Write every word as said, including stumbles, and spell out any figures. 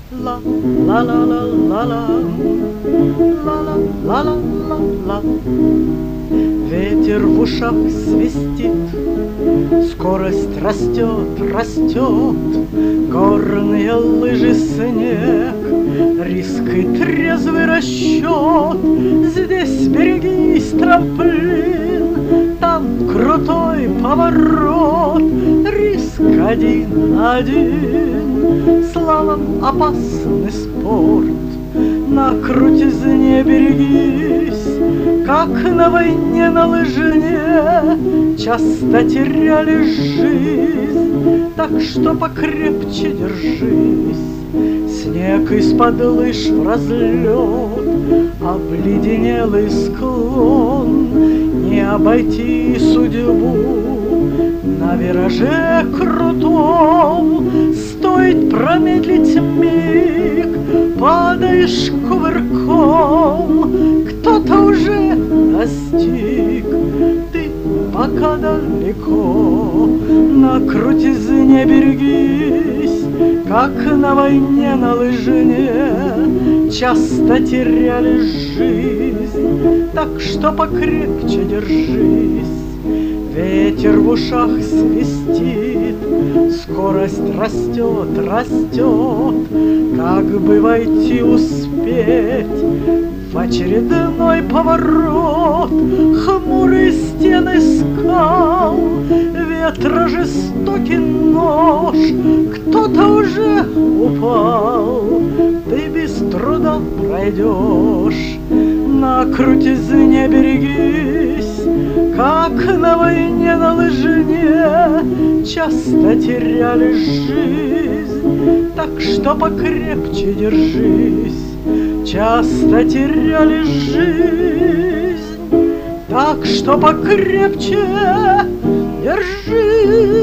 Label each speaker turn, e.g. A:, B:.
A: ла ла ла ла ла ла ла ла ла ла ла. Ветер в ушах свистит, скорость растет, растет, горные лыжи, снег, риск и трезвый расчет. Здесь берегись, трамплин, там крутой поворот, риск один-один, слалом опасный спорт. На крутизне берегись, как на войне на лыжне, часто теряли жизнь, так что покрепче держись. Снег из-под лыж в разлет, обледенелый склон, не обойти судьбу на вираже крутом. Стоит промедлить миг, падаешь кувырком, кто-то уже достиг, ты пока далеко. На крутизне берегись, как на войне на лыжне, часто теряли жизнь, так что покрепче держись. Ветер в ушах свистит, скорость растет, растет, как бы войти успеть в очередной поворот. Хмурые стены скал, ветра жестокий нож, кто-то уже упал, ты без труда пройдешь. На крутизне берегись, как на войне на лыжне, часто теряли жизнь, так что покрепче держись. Часто теряли жизнь, так что покрепче держись.